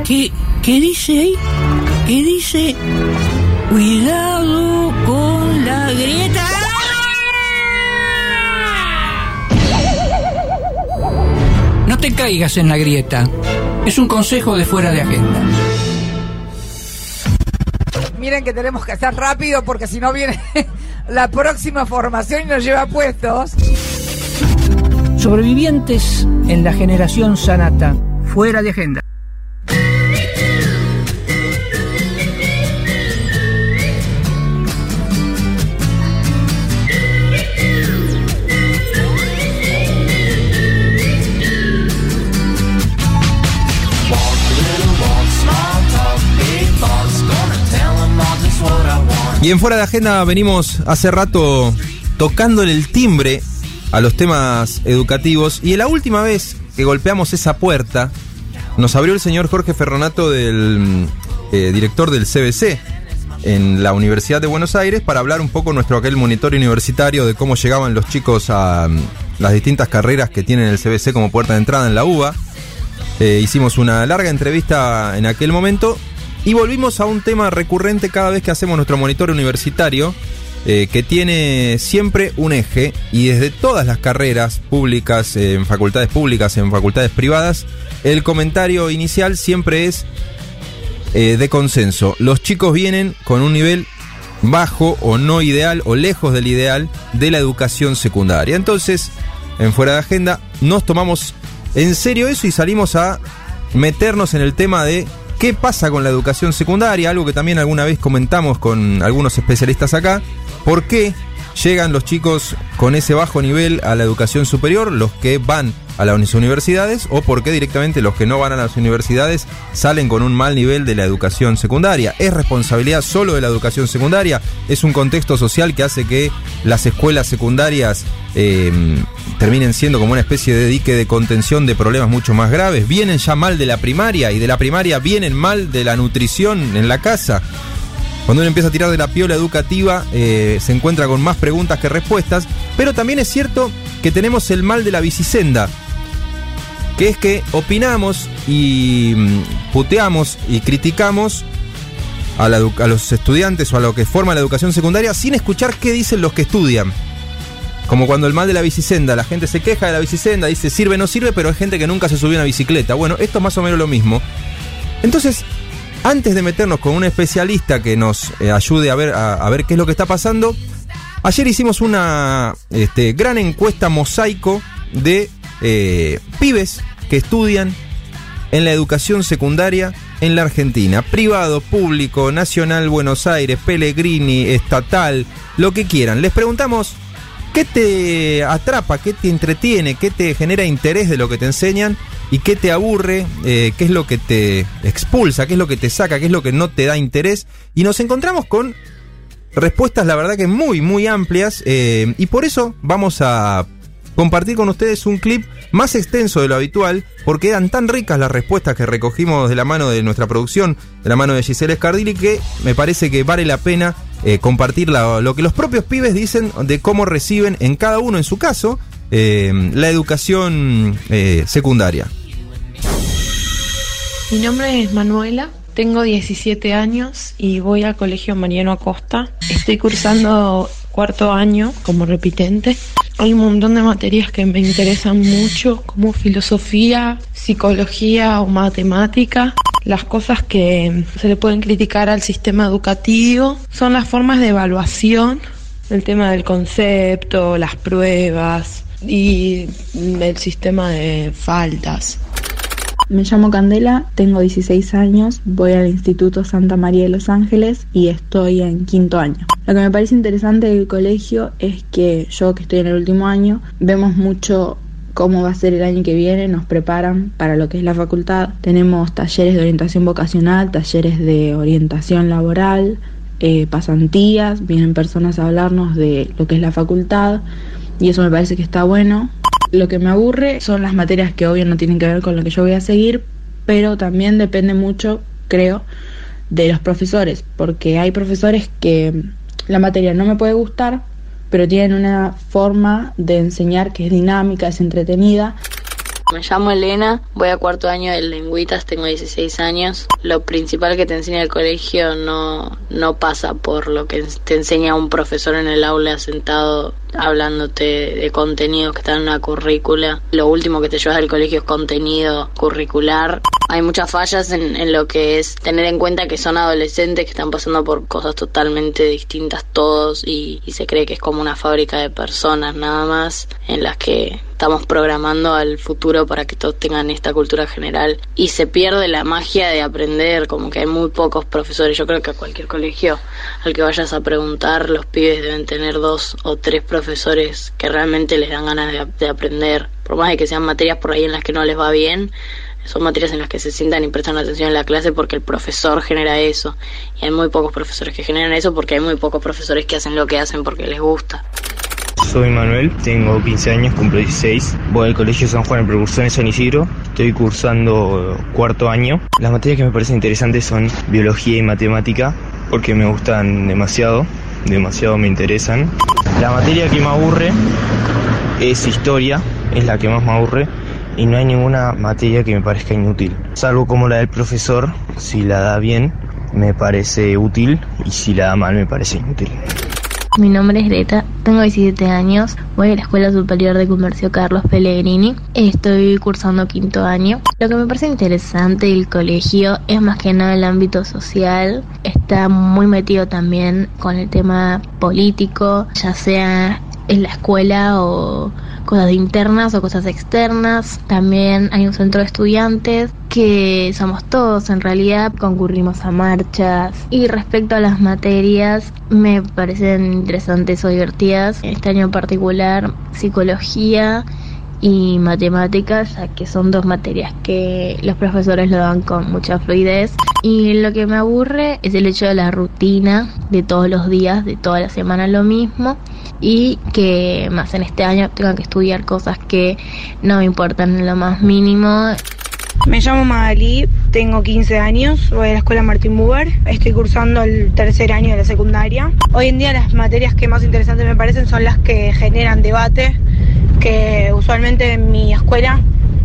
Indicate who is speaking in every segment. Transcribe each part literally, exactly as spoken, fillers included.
Speaker 1: ¿Qué, qué dice ahí? ¿Qué dice? Cuidado con la grieta. No te caigas en la grieta. Es un consejo de Fuera de Agenda.
Speaker 2: Miren que tenemos que hacer rápido porque si no viene la próxima formación y nos lleva puestos.
Speaker 1: Sobrevivientes en la generación Sanata. Fuera de Agenda.
Speaker 3: Y en Fuera de Agenda venimos hace rato tocándole el timbre a los temas educativos, y la última vez que golpeamos esa puerta nos abrió el señor Jorge Ferronato, del eh, director del C B C en la Universidad de Buenos Aires, para hablar un poco nuestro aquel monitoreo universitario de cómo llegaban los chicos a um, las distintas carreras que tienen el C B C como puerta de entrada en la UBA. Eh, hicimos una larga entrevista en aquel momento y volvimos a un tema recurrente cada vez que hacemos nuestro monitoreo universitario, eh, que tiene siempre un eje, y desde todas las carreras públicas, eh, en facultades públicas, en facultades privadas, el comentario inicial siempre es eh, de consenso. Los chicos vienen con un nivel bajo o no ideal o lejos del ideal de la educación secundaria. Entonces, en Fuera de Agenda nos tomamos en serio eso y salimos a meternos en el tema de qué pasa con la educación secundaria, algo que también alguna vez comentamos con algunos especialistas acá. ¿Por qué llegan los chicos con ese bajo nivel a la educación superior, los que van a las universidades, o por qué directamente los que no van a las universidades salen con un mal nivel de la educación secundaria? ¿Es responsabilidad solo de la educación secundaria? ¿Es un contexto social que hace que las escuelas secundarias eh, terminen siendo como una especie de dique de contención de problemas mucho más graves? ¿Vienen ya mal de la primaria, y de la primaria vienen mal de la nutrición en la casa? Cuando uno empieza a tirar de la piola educativa, eh, se encuentra con más preguntas que respuestas. Pero también es cierto que tenemos el mal de la bicisenda, que es que opinamos y puteamos y criticamos a, la, a los estudiantes o a lo que forma la educación secundaria sin escuchar qué dicen los que estudian. Como cuando el mal de la bicisenda, la gente se queja de la bicisenda, dice sirve, no sirve, pero hay gente que nunca se subió a una bicicleta. Bueno, esto es más o menos lo mismo. Entonces, antes de meternos con un especialista que nos eh, ayude a ver, a, a ver qué es lo que está pasando, ayer hicimos una este, gran encuesta mosaico de eh, pibes que estudian en la educación secundaria en la Argentina. Privado, público, nacional, Buenos Aires, Pellegrini, estatal, lo que quieran. Les preguntamos qué te atrapa, qué te entretiene, qué te genera interés de lo que te enseñan, y qué te aburre, eh, qué es lo que te expulsa, qué es lo que te saca, qué es lo que no te da interés. Y nos encontramos con respuestas, la verdad que muy, muy amplias, eh, y por eso vamos a compartir con ustedes un clip más extenso de lo habitual, porque eran tan ricas las respuestas que recogimos de la mano de nuestra producción, de la mano de Gisela Scardilli, que me parece que vale la pena eh, compartir la, lo que los propios pibes dicen de cómo reciben en cada uno, en su caso, eh, la educación eh, secundaria.
Speaker 4: Mi nombre es Manuela, tengo diecisiete años y voy al colegio Mariano Acosta. Estoy cursando cuarto año como repitente. Hay un montón de materias que me interesan mucho, como filosofía, psicología o matemática. Las cosas que se le pueden criticar al sistema educativo son las formas de evaluación, el tema del concepto, las pruebas y el sistema de faltas.
Speaker 5: Me llamo Candela, tengo dieciséis años, voy al Instituto Santa María de Los Ángeles y estoy en quinto año. Lo que me parece interesante del colegio es que yo, que estoy en el último año, vemos mucho cómo va a ser el año que viene, nos preparan para lo que es la facultad. Tenemos talleres de orientación vocacional, talleres de orientación laboral, eh, pasantías, vienen personas a hablarnos de lo que es la facultad y eso me parece que está bueno. Lo que me aburre son las materias que obvio no tienen que ver con lo que yo voy a seguir, pero también depende mucho, creo, de los profesores, porque hay profesores que la materia no me puede gustar, pero tienen una forma de enseñar que es dinámica, es entretenida.
Speaker 6: Me llamo Elena, voy a cuarto año de lengüitas, tengo dieciséis años. Lo principal que te enseña el colegio no, no pasa por lo que te enseña un profesor en el aula sentado hablándote de contenidos que están en una currícula. Lo último que te llevas del colegio es contenido curricular. Hay muchas fallas en, en lo que es tener en cuenta que son adolescentes que están pasando por cosas totalmente distintas todos y, y se cree que es como una fábrica de personas nada más en las que estamos programando al futuro para que todos tengan esta cultura general y se pierde la magia de aprender, como que hay muy pocos profesores. Yo creo que a cualquier colegio al que vayas a preguntar, los pibes deben tener dos o tres profesores que realmente les dan ganas de, de aprender, por más de que sean materias por ahí en las que no les va bien. Son materias en las que se sientan y prestan atención en la clase porque el profesor genera eso. Y hay muy pocos profesores que generan eso porque hay muy pocos profesores que hacen lo que hacen porque les gusta.
Speaker 7: Soy Manuel, tengo quince años, cumplo dieciséis. Voy al colegio San Juan, el precursor en San Isidro. Estoy cursando cuarto año. Las materias que me parecen interesantes son biología y matemática porque me gustan demasiado, demasiado me interesan. La materia que me aburre es historia, es la que más me aburre. Y no hay ninguna materia que me parezca inútil, salvo como la del profesor. Si la da bien me parece útil y si la da mal me parece inútil.
Speaker 8: Mi nombre es Greta, tengo diecisiete años, voy a la Escuela Superior de Comercio Carlos Pellegrini, estoy cursando quinto año. Lo que me parece interesante del colegio es más que nada el ámbito social, está muy metido también con el tema político, ya sea en la escuela o cosas internas o cosas externas. También hay un centro de estudiantes que somos todos, en realidad concurrimos a marchas. Y respecto a las materias, me parecen interesantes o divertidas. Este año en particular, psicología y matemáticas, ya que son dos materias que los profesores lo dan con mucha fluidez. Y lo que me aburre es el hecho de la rutina de todos los días, de toda la semana lo mismo, y que más en este año tengo que estudiar cosas que no me importan en lo más mínimo.
Speaker 9: Me llamo Magalí, tengo quince años, voy a la escuela Martín Buber, estoy cursando el tercer año de la secundaria. Hoy en día las materias que más interesantes me parecen son las que generan debate, que usualmente en mi escuela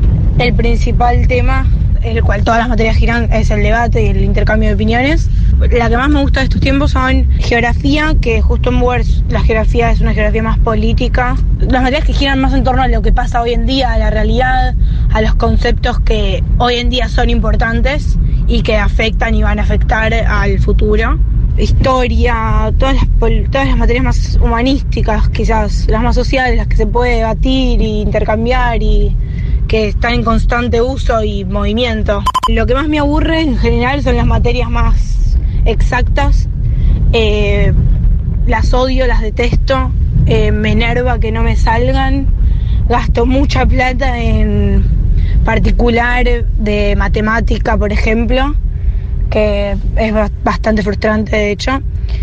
Speaker 9: el principal tema, el cual todas las materias giran, es el debate y el intercambio de opiniones. La que más me gusta de estos tiempos son geografía, que justo en Buber la geografía es una geografía más política. Las materias que giran más en torno a lo que pasa hoy en día, a la realidad, a los conceptos que hoy en día son importantes y que afectan y van a afectar al futuro. Historia, todas las, todas las materias más humanísticas, quizás las más sociales, las que se puede debatir e intercambiar y que están en constante uso y movimiento. Lo que más me aburre en general son las materias más exactas, eh, las odio, las detesto, eh, me enerva que no me salgan, gasto mucha plata en particular de matemática, por ejemplo, que es bastante frustrante de hecho.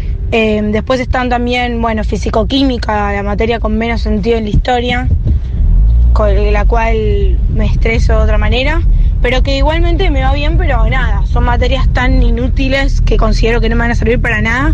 Speaker 9: Eh, después están también, bueno, físico-química, la materia con menos sentido en la historia, con la cual me estreso de otra manera, pero que igualmente me va bien, pero nada, son materias tan inútiles que considero que no me van a servir para nada.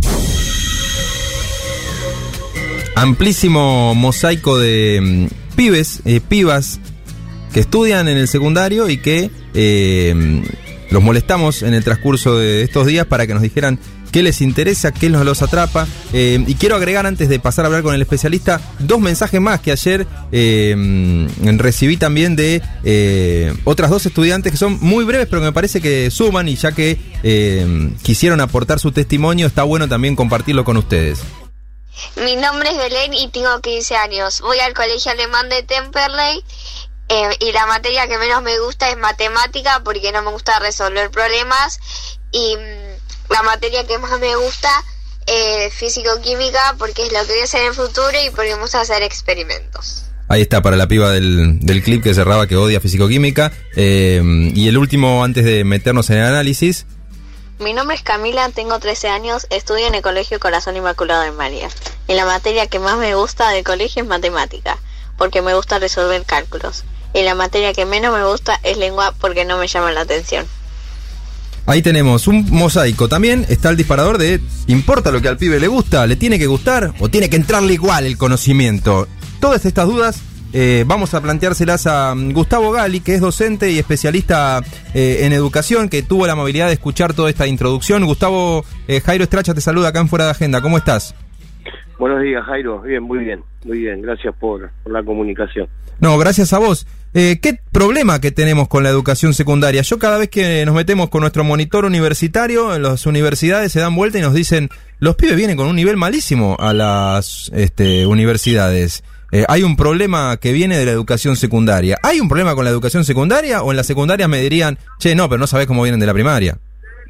Speaker 3: Amplísimo mosaico de mm, pibes, eh, pibas que estudian en el secundario y que eh, los molestamos en el transcurso de estos días para que nos dijeran qué les interesa, qué nos los atrapa. Eh, y quiero agregar, antes de pasar a hablar con el especialista, dos mensajes más que ayer eh, recibí también de eh, otras dos estudiantes que son muy breves, pero que me parece que suman, y ya que eh, quisieron aportar su testimonio, está bueno también compartirlo con ustedes.
Speaker 10: Mi nombre es Belén y tengo quince años. Voy al colegio alemán de Temperley. Eh, y la materia que menos me gusta es matemática porque no me gusta resolver problemas, y mm, la materia que más me gusta es físico-química porque es lo que voy a hacer en el futuro y porque me gusta hacer experimentos.
Speaker 3: Ahí está, para la piba del, del clip que cerraba, que odia físico-química. Eh, y el último, antes de meternos en el análisis.
Speaker 6: Mi nombre es Camila, tengo trece años, estudio en el Colegio Corazón Inmaculado de María. Y la materia que más me gusta del colegio es matemática, porque me gusta resolver cálculos. Y la materia que menos me gusta es lengua porque no me llama la atención.
Speaker 3: Ahí tenemos un mosaico. También está el disparador de ¿importa lo que al pibe le gusta? ¿Le tiene que gustar o tiene que entrarle igual el conocimiento? Todas estas dudas eh, vamos a planteárselas a Gustavo Gali, que es docente y especialista eh, en educación, que tuvo la amabilidad de escuchar toda esta introducción. Gustavo, eh, Jairo Estracha te saluda acá en Fuera de Agenda. ¿Cómo estás?
Speaker 11: Buenos días, Jairo. Bien, muy bien, muy bien. Gracias por, por la comunicación.
Speaker 3: No, gracias a vos. Eh, ¿Qué problema que tenemos con la educación secundaria? Yo cada vez que nos metemos con nuestro monitor universitario, en las universidades se dan vuelta y nos dicen, los pibes vienen con un nivel malísimo a las este, universidades. Eh, ¿Hay un problema que viene de la educación secundaria? ¿Hay un problema con la educación secundaria o en la secundaria me dirían, che, no, pero no sabés cómo vienen de la primaria?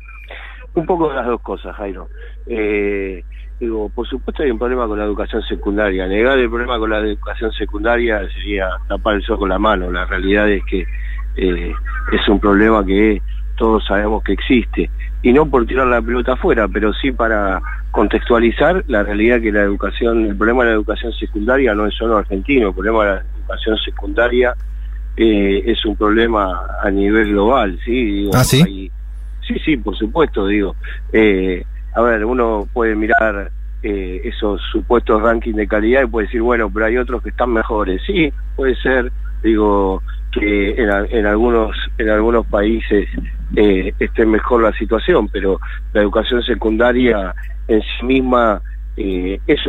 Speaker 11: Un poco de las dos cosas, Jairo. Eh... Digo, por supuesto hay un problema con la educación secundaria. Negar el problema con la educación secundaria sería tapar el sol con la mano. La realidad es que eh, es un problema que todos sabemos que existe. Y no por tirar la pelota afuera, pero sí para contextualizar la realidad que la educación, el problema de la educación secundaria no es solo argentino. El problema de la educación secundaria eh, es un problema a nivel global, ¿sí? Digo,
Speaker 3: ¿Ah, sí?
Speaker 11: Hay, sí, sí, por supuesto, digo. Eh, A ver, uno puede mirar eh, esos supuestos rankings de calidad y puede decir, bueno, pero hay otros que están mejores. Sí, puede ser, digo, que en, en algunos en algunos países eh, esté mejor la situación, pero la educación secundaria en sí misma eh, es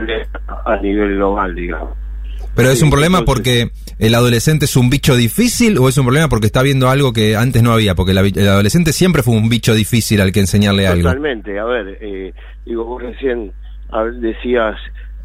Speaker 11: a nivel global, digamos.
Speaker 3: ¿Pero es un problema porque el adolescente es un bicho difícil o es un problema porque está viendo algo que antes no había? Porque la, el adolescente siempre fue un bicho difícil al que enseñarle algo.
Speaker 11: Totalmente, a ver, eh, digo, vos recién decías,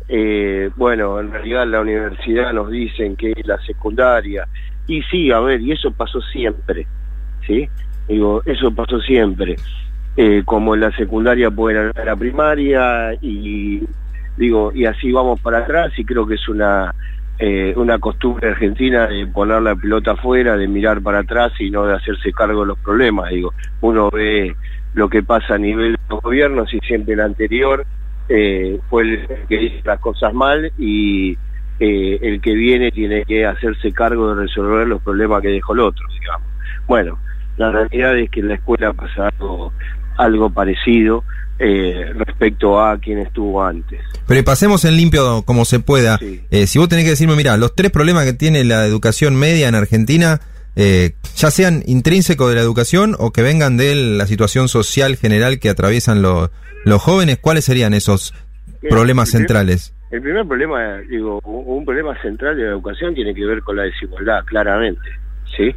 Speaker 11: eh, bueno, en realidad la universidad nos dicen que es la secundaria, y sí, a ver, y eso pasó siempre, ¿sí? Digo, eso pasó siempre, eh, como en la secundaria puede ir a la primaria, y digo, y así vamos para atrás, y creo que es una... Eh, una costumbre argentina de poner la pelota afuera, de mirar para atrás y no de hacerse cargo de los problemas. Digo, uno ve lo que pasa a nivel de los gobiernos y siempre el anterior eh, fue el que dice las cosas mal y eh, el que viene tiene que hacerse cargo de resolver los problemas que dejó el otro, digamos. Bueno, la realidad es que en la escuela pasa algo, algo parecido Eh, respecto a quien estuvo antes.
Speaker 3: Pero pasemos en limpio como se pueda. Sí. Eh, si vos tenés que decirme, mirá, los tres problemas que tiene la educación media en Argentina, eh, ya sean intrínsecos de la educación o que vengan de la situación social general que atraviesan los, los jóvenes, ¿cuáles serían esos Bien, problemas el centrales?
Speaker 11: Primer, el primer problema, digo, un problema central de la educación tiene que ver con la desigualdad, claramente, ¿sí?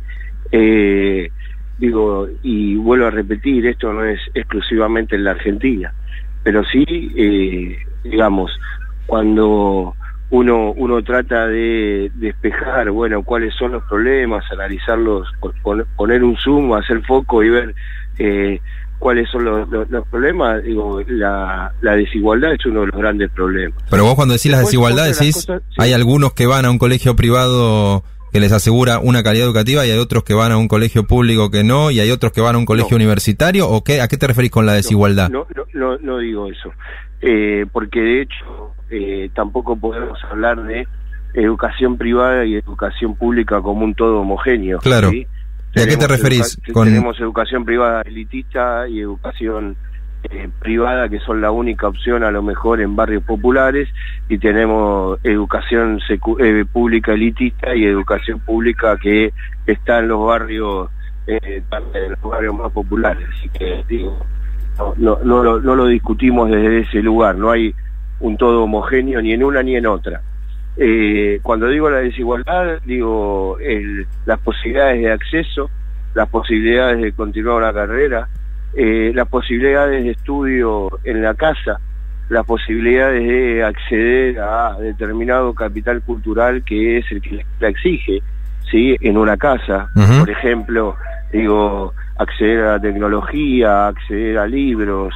Speaker 11: Eh... Digo, y vuelvo a repetir, esto no es exclusivamente en la Argentina, pero sí, eh, digamos, cuando uno uno trata de despejar, bueno, cuáles son los problemas, analizarlos, poner un zoom, hacer foco y ver eh, cuáles son los, los, los problemas, digo, la, la desigualdad es uno de los grandes problemas.
Speaker 3: Pero vos cuando decís las desigualdades, decís, cosas, sí. Hay algunos que van a un colegio privado que les asegura una calidad educativa y hay otros que van a un colegio público que no, y hay otros que van a un colegio no. universitario, ¿o qué? ¿A qué te referís con la desigualdad?
Speaker 11: No, no, no, no digo eso, eh, porque de hecho eh, tampoco podemos hablar de educación privada y educación pública como un todo homogéneo.
Speaker 3: Claro.
Speaker 11: ¿Sí?
Speaker 3: ¿Y a qué te referís?
Speaker 11: Educa-
Speaker 3: con...
Speaker 11: Tenemos educación privada elitista y educación Eh, privada, que son la única opción a lo mejor en barrios populares, y tenemos educación secu- eh, pública elitista y educación pública que está en los barrios eh, en los barrios más populares. Así que digo, no, no, no, lo, no lo discutimos desde ese lugar, no hay un todo homogéneo ni en una ni en otra. Eh, cuando digo la desigualdad, digo el, las posibilidades de acceso, las posibilidades de continuar una carrera, Eh, las posibilidades de estudio en la casa, las posibilidades de acceder a determinado capital cultural que es el que la exige, ¿sí? En una casa, uh-huh. Por ejemplo, digo, acceder a la tecnología, acceder a libros.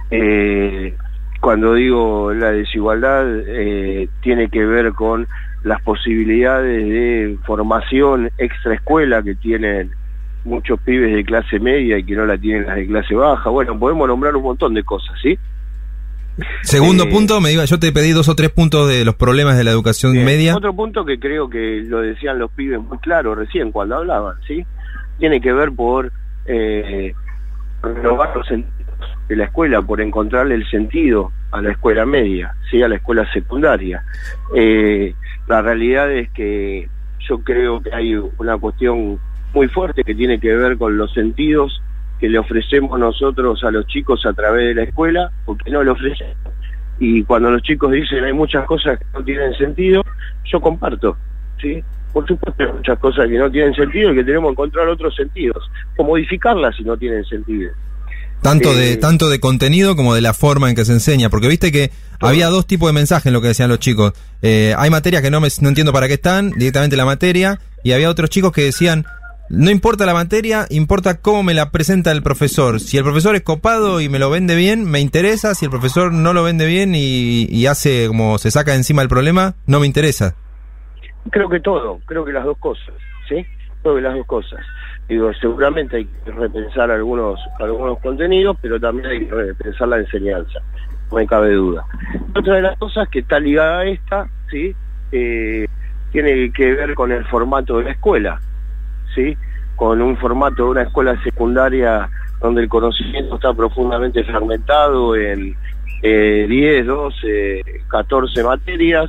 Speaker 11: Eh, cuando digo la desigualdad, eh, tiene que ver con las posibilidades de formación extraescuela que tienen muchos pibes de clase media y que no la tienen las de clase baja. Bueno, podemos nombrar un montón de cosas, ¿sí?
Speaker 3: Segundo eh, punto, me iba, yo te pedí dos o tres puntos de los problemas de la educación bien. media.
Speaker 11: Otro punto que creo que lo decían los pibes muy claro recién cuando hablaban, ¿sí? Tiene que ver por eh, renovar los sentidos de la escuela, por encontrarle el sentido a la escuela media, ¿sí? A la escuela secundaria. Eh, la realidad es que yo creo que hay una cuestión muy fuerte que tiene que ver con los sentidos que le ofrecemos nosotros a los chicos a través de la escuela, o que no le ofrecemos. Y cuando los chicos dicen hay muchas cosas que no tienen sentido, yo comparto, ¿sí? Por supuesto hay muchas cosas que no tienen sentido y que tenemos que encontrar otros sentidos, o modificarlas si no tienen sentido.
Speaker 3: Tanto
Speaker 11: eh,
Speaker 3: de tanto de contenido como de la forma en que se enseña, porque viste que todo. Había dos tipos de mensajes en lo que decían los chicos. Eh, hay materias que no, me, no entiendo para qué están, directamente la materia, y había otros chicos que decían, no importa la materia, importa cómo me la presenta el profesor. Si el profesor es copado y me lo vende bien, me interesa. Si el profesor no lo vende bien y, y hace como se saca de encima el problema, no me interesa.
Speaker 11: Creo que todo, creo que las dos cosas, ¿sí? Creo que las dos cosas. Digo, seguramente hay que repensar algunos algunos contenidos, pero también hay que repensar la enseñanza, no me cabe duda. Otra de las cosas que está ligada a esta, ¿sí? Eh, tiene que ver con el formato de la escuela, ¿sí? Con un formato de una escuela secundaria donde el conocimiento está profundamente fragmentado en eh, diez, doce, catorce materias,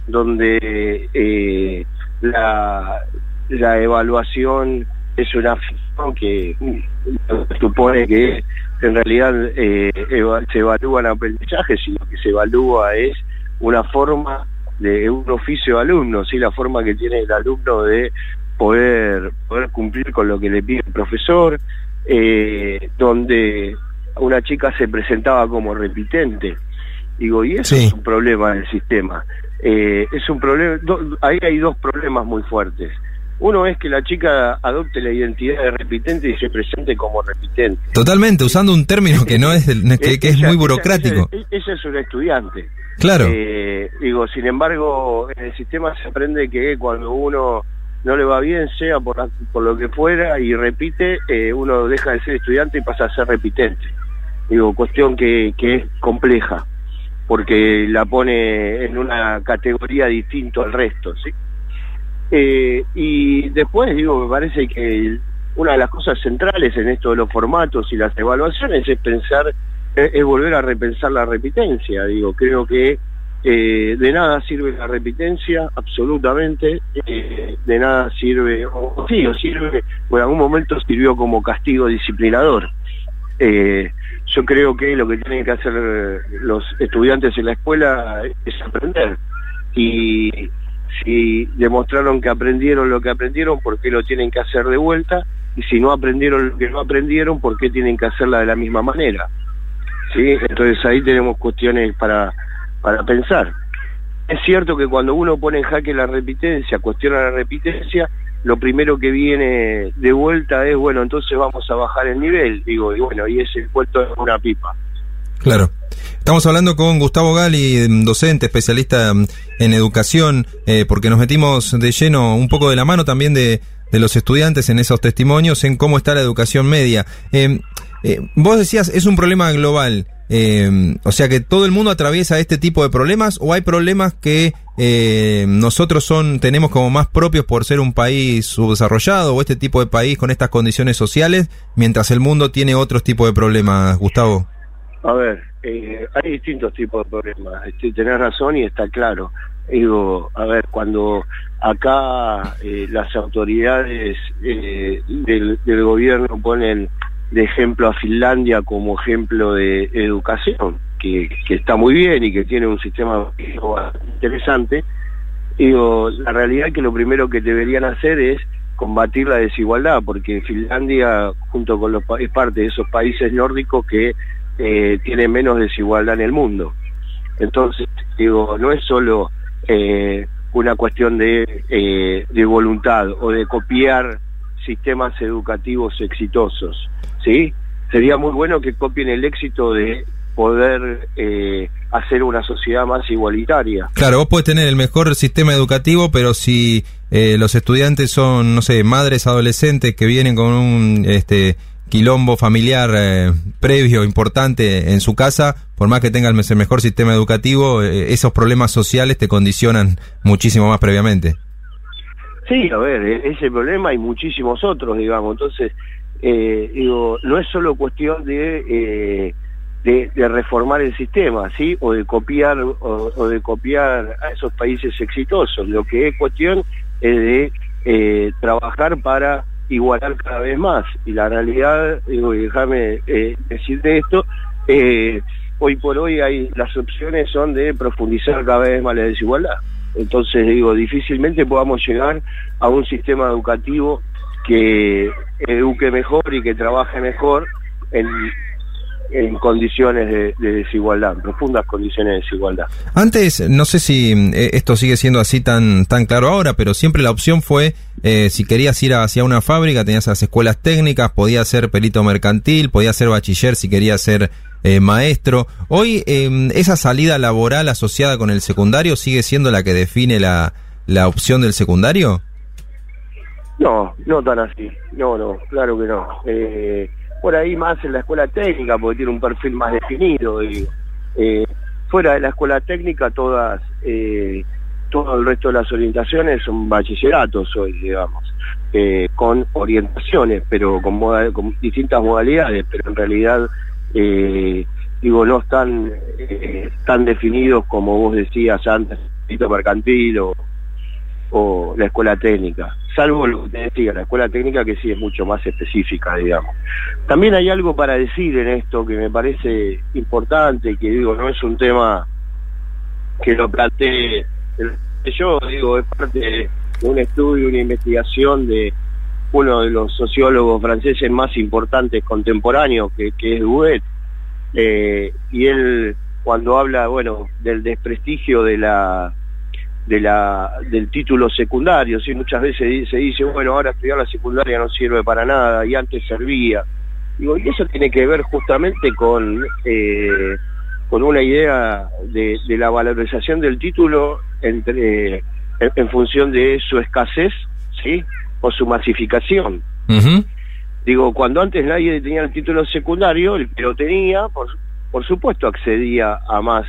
Speaker 11: donde eh, la, la evaluación es una ficción que supone que en realidad eh, eva, se evalúan aprendizajes, y lo que se evalúa es una forma de un oficio de alumno, ¿sí? La forma que tiene el alumno de poder poder cumplir con lo que le pide el profesor, eh, donde una chica se presentaba como repitente. Digo, y eso sí. Es un problema del sistema. Eh, es un problema, do, ahí hay dos problemas muy fuertes. Uno es que la chica adopte la identidad de repitente y se presente como repitente.
Speaker 3: Totalmente, usando un término que no es, que, que es muy burocrático.
Speaker 11: Ella, ella, ella es una estudiante.
Speaker 3: Claro.
Speaker 11: Eh, digo, sin embargo, en el sistema se aprende que cuando uno no le va bien, sea por, la, por lo que fuera, y repite, eh, uno deja de ser estudiante y pasa a ser repitente. Digo, cuestión que, que es compleja, porque la pone en una categoría distinta al resto, ¿sí? Eh, y después, digo, me parece que una de las cosas centrales en esto de los formatos y las evaluaciones es pensar, es, es volver a repensar la repitencia. Digo, creo que eh, de nada sirve la repitencia, absolutamente, eh, de nada sirve, o sí, o sirve, o en algún momento sirvió como castigo disciplinador. Eh, yo creo que lo que tienen que hacer los estudiantes en la escuela es aprender, y si demostraron que aprendieron lo que aprendieron, ¿por qué lo tienen que hacer de vuelta? Y si no aprendieron lo que no aprendieron, ¿por qué tienen que hacerla de la misma manera? ¿Sí? Entonces ahí tenemos cuestiones para, para pensar. Es cierto que cuando uno pone en jaque la repitencia, cuestiona la repitencia, lo primero que viene de vuelta es, bueno, entonces vamos a bajar el nivel, digo, y bueno, y ese cuento es una pipa.
Speaker 3: Claro. Estamos hablando con Gustavo Gali, docente, especialista en educación, eh, porque nos metimos de lleno un poco de la mano también de, de los estudiantes en esos testimonios, en cómo está la educación media. Eh, eh, vos decías, es un problema global, eh, o sea que todo el mundo atraviesa este tipo de problemas, o hay problemas que eh, nosotros son tenemos como más propios por ser un país subdesarrollado, o este tipo de país con estas condiciones sociales, mientras el mundo tiene otros tipos de problemas, Gustavo.
Speaker 11: A ver, eh, hay distintos tipos de problemas. Este, tenés razón y está claro. Digo, a ver, cuando acá eh, las autoridades eh, del, del gobierno ponen de ejemplo a Finlandia como ejemplo de educación, que, que está muy bien y que tiene un sistema interesante, digo, la realidad es que lo primero que deberían hacer es combatir la desigualdad, porque Finlandia, junto con los es parte de esos países nórdicos que Eh, tiene menos desigualdad en el mundo. Entonces, digo, no es solo eh, una cuestión de, eh, de voluntad o de copiar sistemas educativos exitosos, ¿sí? Sería muy bueno que copien el éxito de poder eh, hacer una sociedad más igualitaria.
Speaker 3: Claro, vos podés tener el mejor sistema educativo, pero si eh, los estudiantes son, no sé, madres adolescentes que vienen con un este quilombo familiar eh, previo, importante en su casa, por más que tenga el mejor sistema educativo, eh, esos problemas sociales te condicionan muchísimo más previamente.
Speaker 11: Sí, a ver, ese problema y muchísimos otros, digamos. Entonces, eh, digo, no es solo cuestión de eh, de, de reformar el sistema, ¿sí? O de copiar o, o de copiar a esos países exitosos. Lo que es cuestión es de eh, trabajar para igualar cada vez más. Y la realidad, digo, y déjame eh, decirte esto, eh, hoy por hoy hay las opciones son de profundizar cada vez más la desigualdad. Entonces, digo, difícilmente podamos llegar a un sistema educativo que eduque mejor y que trabaje mejor en, en condiciones de, de desigualdad, profundas condiciones de desigualdad.
Speaker 3: Antes, no sé si eh, esto sigue siendo así tan tan claro ahora, pero siempre la opción fue, eh, si querías ir hacia una fábrica, tenías las escuelas técnicas, podías ser perito mercantil, podías ser bachiller si querías ser eh, maestro. Hoy, eh, esa salida laboral asociada con el secundario sigue siendo la que define la, la opción del secundario.
Speaker 11: No, no tan así, no, no, claro que no. Eh, por ahí más en la escuela técnica, porque tiene un perfil más definido, digo. Eh, fuera de la escuela técnica, todas, eh, todo el resto de las orientaciones son bachilleratos hoy, digamos, eh, con orientaciones, pero con, moda, con distintas modalidades, pero en realidad, eh, digo, no están eh, tan definidos como vos decías antes, el mercantil o, o la escuela técnica. Salvo lo que te decía, la escuela técnica que sí es mucho más específica, digamos. También hay algo para decir en esto que me parece importante, que digo, no es un tema que lo planteé yo, digo, es parte de un estudio, una investigación de uno de los sociólogos franceses más importantes contemporáneos, que, que es Douet, eh, y él cuando habla, bueno, del desprestigio de la de la del título secundario, sí, muchas veces se dice, bueno, ahora estudiar la secundaria no sirve para nada y antes servía. Digo, y eso tiene que ver justamente con eh, con una idea de, de la valorización del título entre en, en función de su escasez, sí, o su masificación.
Speaker 3: Uh-huh.
Speaker 11: Digo, cuando antes nadie tenía el título secundario, el que lo tenía, por, por supuesto, accedía a más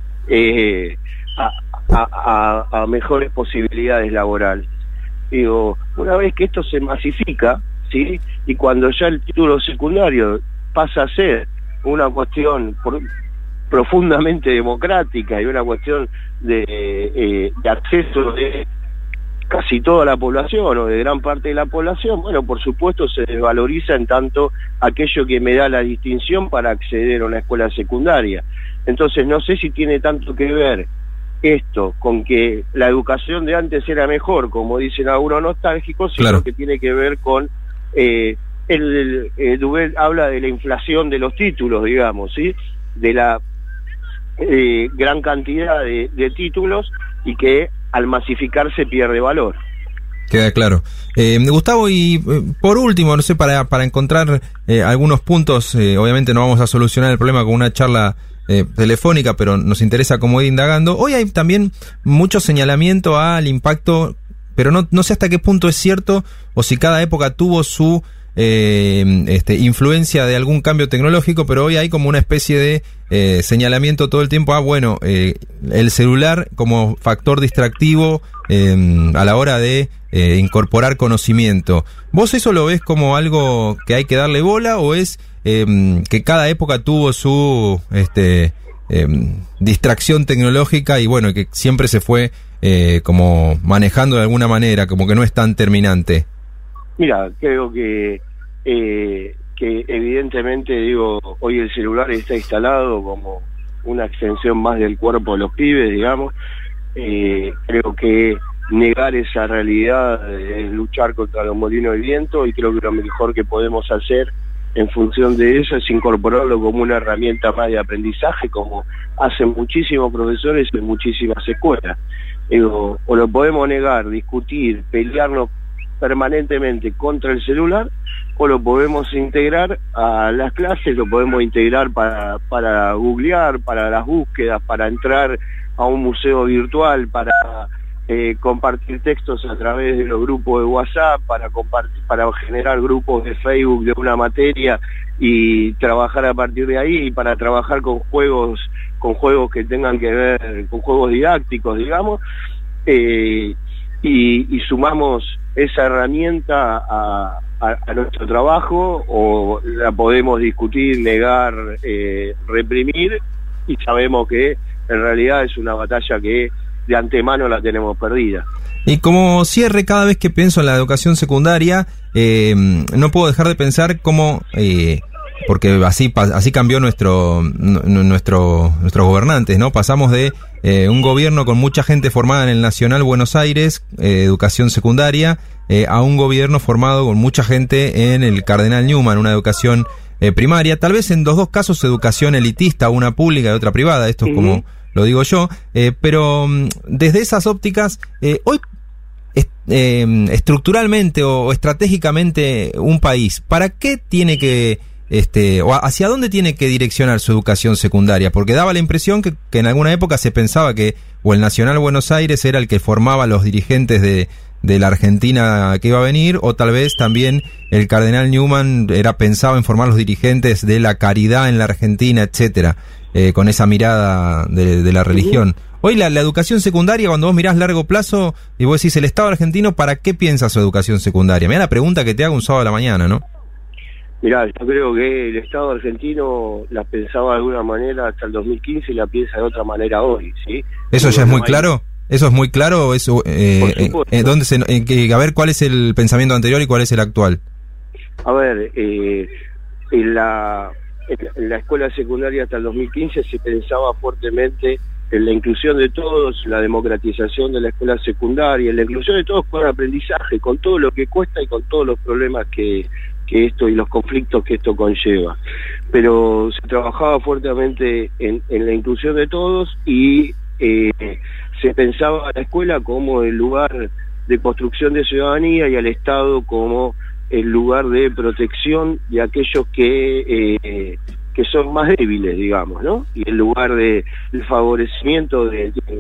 Speaker 11: eh, a A, a, a mejores posibilidades laborales. Digo, una vez que esto se masifica, ¿sí? Y cuando ya el título secundario pasa a ser una cuestión por, profundamente democrática y una cuestión de, eh, de acceso de casi toda la población o de gran parte de la población, bueno, por supuesto se desvaloriza en tanto aquello que me da la distinción para acceder a una escuela secundaria. Entonces no sé si tiene tanto que ver esto con que la educación de antes era mejor, como dicen algunos nostálgicos, sino
Speaker 3: claro,
Speaker 11: que tiene que ver con eh, el, el Douet habla de la inflación de los títulos, digamos, ¿sí? De la eh, gran cantidad de, de títulos y que al masificarse pierde valor.
Speaker 3: Queda claro. Eh, Gustavo, y eh, por último, no sé, para, para encontrar eh, algunos puntos, eh, obviamente no vamos a solucionar el problema con una charla Eh, telefónica, pero nos interesa cómo ir indagando. Hoy hay también mucho señalamiento al impacto, pero no, no sé hasta qué punto es cierto o si cada época tuvo su eh, este, influencia de algún cambio tecnológico, pero hoy hay como una especie de eh, señalamiento todo el tiempo a, bueno, eh, el celular como factor distractivo eh, a la hora de eh, incorporar conocimiento. ¿Vos eso lo ves como algo que hay que darle bola o es Eh, que cada época tuvo su este, eh, distracción tecnológica y bueno, que siempre se fue eh, como manejando de alguna manera, como que no es tan terminante?
Speaker 11: Mira, creo que eh, que evidentemente, digo, hoy el celular está instalado como una extensión más del cuerpo de los pibes, digamos. Eh, creo que negar esa realidad es luchar contra los molinos de viento, y creo que lo mejor que podemos hacer en función de eso es incorporarlo como una herramienta más de aprendizaje, como hacen muchísimos profesores en muchísimas escuelas. Digo, o lo podemos negar, discutir, pelearnos permanentemente contra el celular, o lo podemos integrar a las clases, lo podemos integrar para, para googlear, para las búsquedas, para entrar a un museo virtual, para eh, compartir textos a través de los grupos de WhatsApp, para compartir, para generar grupos de Facebook de una materia y trabajar a partir de ahí, y para trabajar con juegos, con juegos que tengan que ver, con juegos didácticos, digamos, eh, y, y sumamos esa herramienta a, a, a nuestro trabajo, o la podemos discutir, negar, eh, reprimir, y sabemos que en realidad es una batalla que de antemano la tenemos perdida.
Speaker 3: Y como cierre, cada vez que pienso en la educación secundaria, eh, no puedo dejar de pensar cómo, eh, porque así así cambió nuestro nuestro nuestros gobernantes, ¿no? Pasamos de eh, un gobierno con mucha gente formada en el Nacional Buenos Aires, eh, educación secundaria, eh, a un gobierno formado con mucha gente en el Cardenal Newman, una educación eh, primaria, tal vez en los dos casos educación elitista, una pública y otra privada, esto es uh-huh. como lo digo yo, eh, pero desde esas ópticas, eh, hoy est- eh, estructuralmente o, o estratégicamente un país, ¿para qué tiene que, este, o hacia dónde tiene que direccionar su educación secundaria? Porque daba la impresión que, que en alguna época se pensaba que o el Nacional Buenos Aires era el que formaba a los dirigentes de, de la Argentina que iba a venir, o tal vez también el Cardenal Newman era pensado en formar los dirigentes de la caridad en la Argentina, etcétera. Eh, con esa mirada de, de la religión. Hoy la, la educación secundaria, cuando vos mirás largo plazo y vos decís, el Estado argentino, ¿para qué piensa su educación secundaria? Mirá la pregunta que te hago un sábado a la mañana, ¿no?
Speaker 11: Mirá, yo creo que el Estado argentino la pensaba de alguna manera hasta el dos mil quince y la piensa de otra manera hoy, ¿sí?
Speaker 3: ¿Eso ya es muy claro? ¿Eso es muy claro? Eso, eh, eh, eh, ¿dónde se, eh, que, a ver, ¿cuál es el pensamiento anterior y cuál es el actual?
Speaker 11: A ver, eh, en la... en la escuela secundaria hasta el dos mil quince se pensaba fuertemente en la inclusión de todos, la democratización de la escuela secundaria, en la inclusión de todos con aprendizaje, con todo lo que cuesta y con todos los problemas que, que esto y los conflictos que esto conlleva. Pero se trabajaba fuertemente en, en la inclusión de todos y eh, se pensaba a la escuela como el lugar de construcción de ciudadanía y al Estado como el lugar de protección de aquellos que eh, que son más débiles, digamos, ¿no? Y el lugar de el favorecimiento de, de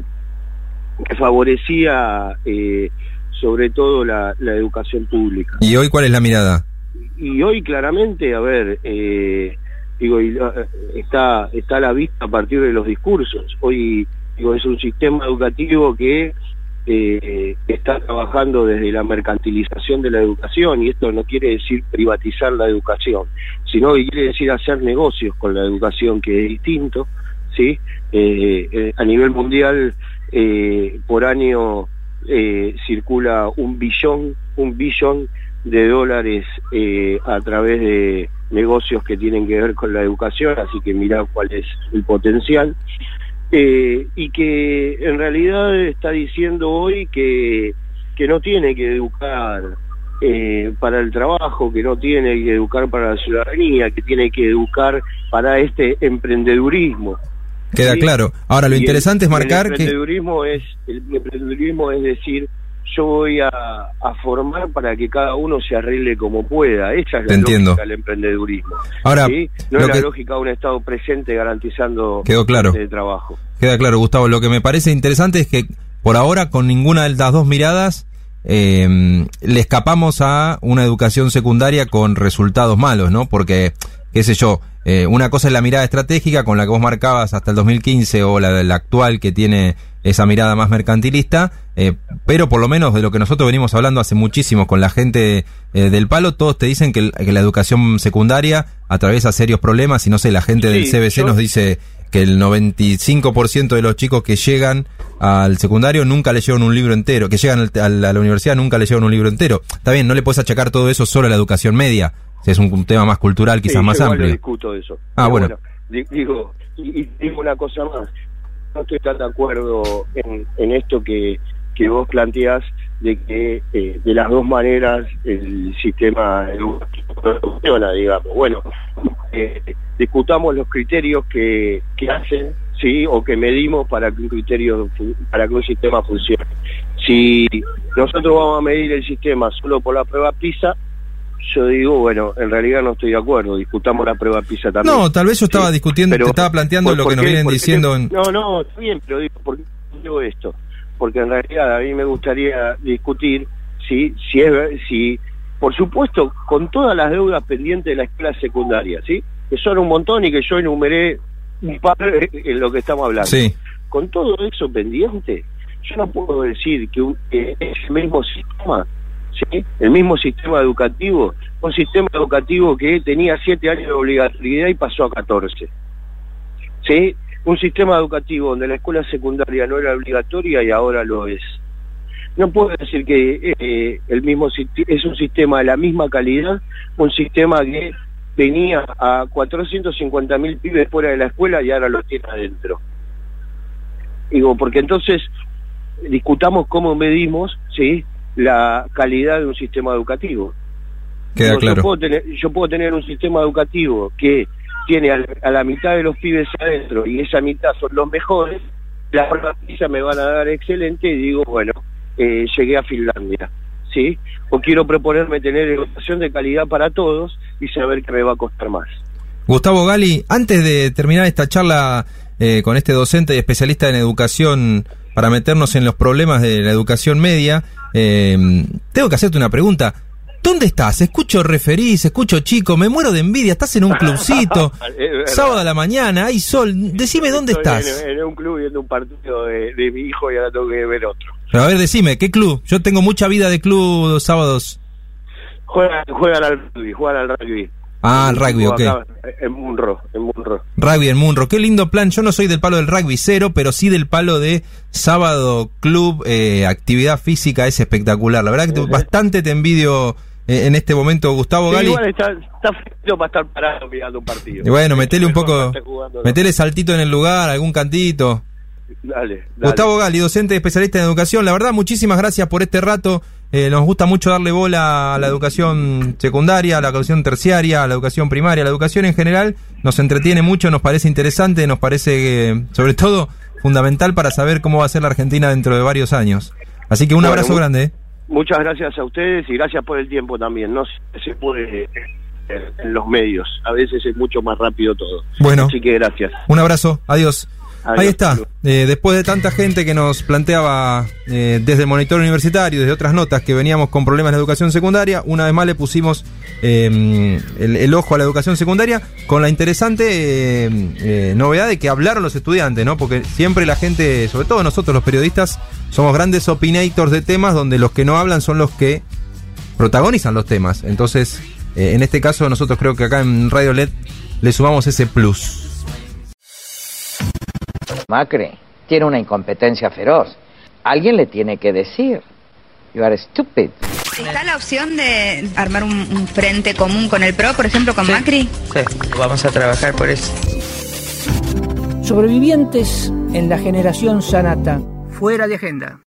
Speaker 11: que favorecía eh, sobre todo la, la educación pública.
Speaker 3: ¿Y hoy cuál es la mirada?
Speaker 11: Y hoy claramente, a ver, eh, digo, está está a la vista a partir de los discursos. Hoy digo, es un sistema educativo que Eh, está trabajando desde la mercantilización de la educación, y esto no quiere decir privatizar la educación, sino que quiere decir hacer negocios con la educación, que es distinto, ¿sí? Eh, eh, a nivel mundial eh, por año eh, circula un billón, un billón de dólares eh, a través de negocios que tienen que ver con la educación, así que mirá cuál es el potencial. Eh, y que en realidad está diciendo hoy que, que no tiene que educar eh, para el trabajo, que no tiene que educar para la ciudadanía, que tiene que educar para este emprendedurismo.
Speaker 3: Queda ¿sí? claro. Ahora, lo y interesante
Speaker 11: el,
Speaker 3: es marcar
Speaker 11: el emprendedurismo que... es el emprendedurismo es decir, yo voy a, a formar para que cada uno se arregle como pueda. Esa es la
Speaker 3: Entiendo.
Speaker 11: lógica del emprendedurismo.
Speaker 3: Ahora,
Speaker 11: ¿sí? No es la
Speaker 3: que...
Speaker 11: lógica de un Estado presente garantizando
Speaker 3: Quedó claro.
Speaker 11: el trabajo.
Speaker 3: Queda claro, Gustavo. Lo que me parece interesante es que por ahora, con ninguna de las dos miradas, eh, le escapamos a una educación secundaria con resultados malos, ¿no? Porque, qué sé yo, eh, una cosa es la mirada estratégica con la que vos marcabas hasta el dos mil quince, o la, la actual que tiene esa mirada más mercantilista, eh, pero por lo menos de lo que nosotros venimos hablando hace muchísimo con la gente eh, del palo, todos te dicen que, el, que la educación secundaria atraviesa serios problemas, y no sé, la gente sí, del C B C yo... nos dice que el noventa y cinco por ciento de los chicos que llegan al secundario nunca leyeron un libro entero, que llegan al, a la universidad nunca leyeron un libro entero. Está bien, no le puedes achacar todo eso solo a la educación media, es un, un tema más cultural, quizás sí, más
Speaker 11: yo
Speaker 3: amplio.
Speaker 11: Yo discuto eso.
Speaker 3: Ah, bueno.
Speaker 11: bueno. Digo, y, y digo una cosa más, no estoy tan de acuerdo en, en esto que, que vos planteás, de que eh, de las dos maneras el sistema educativo funciona, digamos. Bueno, eh, discutamos los criterios que, que hacen, sí, o que medimos para que un criterio, para que un sistema funcione. Si nosotros vamos a medir el sistema solo por la prueba PISA, yo digo, bueno, en realidad no estoy de acuerdo, discutamos la prueba PISA también.
Speaker 3: No, tal vez yo estaba
Speaker 11: sí,
Speaker 3: discutiendo,
Speaker 11: pero,
Speaker 3: te estaba planteando
Speaker 11: ¿por,
Speaker 3: lo
Speaker 11: por
Speaker 3: que nos
Speaker 11: qué?
Speaker 3: vienen
Speaker 11: Porque,
Speaker 3: diciendo en...
Speaker 11: No, no, está bien, pero digo, ¿por qué digo esto? Porque en realidad a mí me gustaría discutir si, si es, si, por supuesto, con todas las deudas pendientes de la escuela secundaria, ¿sí? Que son un montón y que yo enumeré un par en lo que estamos hablando.
Speaker 3: Sí.
Speaker 11: Con todo eso pendiente, yo no puedo decir que, un, que ese mismo sistema ¿sí? El mismo sistema educativo, un sistema educativo que tenía siete años de obligatoriedad y pasó a catorce, ¿sí? Un sistema educativo donde la escuela secundaria no era obligatoria y ahora lo es. No puedo decir que eh, el mismo es un sistema de la misma calidad, un sistema que tenía a cuatrocientos cincuenta mil pibes fuera de la escuela y ahora los tiene adentro. Digo, porque entonces discutamos cómo medimos, ¿sí?, la calidad de un sistema educativo.
Speaker 3: Queda
Speaker 11: Digo,
Speaker 3: claro.
Speaker 11: Yo puedo, tener, yo puedo tener un sistema educativo que tiene a, a la mitad de los pibes adentro y esa mitad son los mejores, las noticias me van a dar excelente y digo, bueno, eh, llegué a Finlandia, ¿sí? O quiero proponerme tener educación de calidad para todos y saber que me va a costar más.
Speaker 3: Gustavo Gali, antes de terminar esta charla eh, con este docente y especialista en educación para meternos en los problemas de la educación media, eh, tengo que hacerte una pregunta. ¿Dónde estás? Escucho referís, escucho chico, me muero de envidia, estás en un clubcito, sábado a la mañana, hay sol, decime dónde
Speaker 11: Estoy
Speaker 3: estás.
Speaker 11: En, en un club viendo un partido de, de mi hijo y ahora tengo que ver otro.
Speaker 3: Pero a ver, decime, ¿qué club? Yo tengo mucha vida de club los sábados.
Speaker 11: Juegan, juegan al rugby, juegan al rugby.
Speaker 3: Ah, al rugby, ok.
Speaker 11: Acá, en Munro, en Munro.
Speaker 3: Rugby en Munro, qué lindo plan. Yo no soy del palo del rugby cero, pero sí del palo de sábado club, eh, actividad física, es espectacular. La verdad que te, bastante te envidio eh, en este momento, Gustavo
Speaker 11: Sí,
Speaker 3: Gali.
Speaker 11: igual está, está frío para estar parado mirando un partido.
Speaker 3: Y bueno, metele un poco,
Speaker 11: jugando, ¿no?
Speaker 3: metele saltito en el lugar, algún cantito.
Speaker 11: Dale, dale.
Speaker 3: Gustavo Gali, docente especialista en educación, la verdad, muchísimas gracias por este rato. Eh, nos gusta mucho darle bola a la educación secundaria, a la educación terciaria, a la educación primaria, a la educación en general. Nos entretiene mucho, nos parece interesante, nos parece, eh, sobre todo, fundamental para saber cómo va a ser la Argentina dentro de varios años. Así que un
Speaker 11: Bueno,
Speaker 3: abrazo
Speaker 11: mu-
Speaker 3: grande. ¿eh?
Speaker 11: Muchas gracias a ustedes y gracias por el tiempo también. No se, se puede eh, en los medios, a veces es mucho más rápido todo.
Speaker 3: Bueno.
Speaker 11: Así que gracias.
Speaker 3: Un abrazo, adiós.
Speaker 11: Adiós.
Speaker 3: Ahí está, eh, después de tanta gente que nos planteaba eh, desde el monitor universitario, desde otras notas que veníamos con problemas en la educación secundaria, una vez más le pusimos eh, el, el ojo a la educación secundaria con la interesante eh, eh, novedad de que hablaron los estudiantes, ¿no? Porque siempre la gente, sobre todo nosotros los periodistas, somos grandes opinators de temas donde los que no hablan son los que protagonizan los temas. Entonces, eh, en este caso nosotros creo que acá en Radio L E D le sumamos ese plus.
Speaker 12: Macri tiene una incompetencia feroz. Alguien le tiene que decir. You are stupid.
Speaker 13: ¿Está la opción de armar un, un frente común con el P R O, por ejemplo, con sí. Macri?
Speaker 14: Sí, vamos a trabajar por eso.
Speaker 1: Sobrevivientes en la generación Sanata. Fuera de agenda.